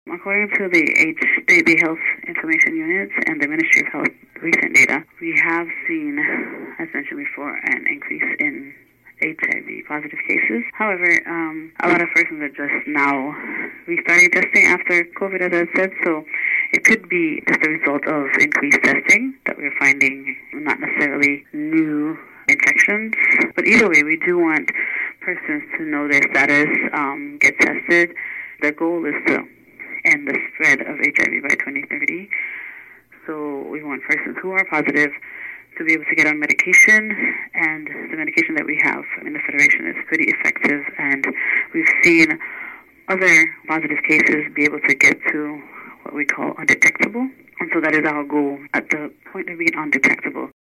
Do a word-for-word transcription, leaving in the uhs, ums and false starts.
According to the H, the, the Health Information Units and the Ministry of Health recent data, we have seen, as mentioned before, an increase in H I V positive cases. However, um, a lot of persons are just now restarting testing after COVID, as I said, so it could be just a result of increased testing that we're finding, not necessarily new infections. But either way, we do want persons to know their status, um, get tested. The goal is to end the spread of H I V by twenty thirty. So we want persons who are positive to be able to get on medication, and the medication that we have in the Federation is pretty effective, and we've seen other positive cases be able to get to what we call undetectable. And so that is our goal. At the point of being undetectable,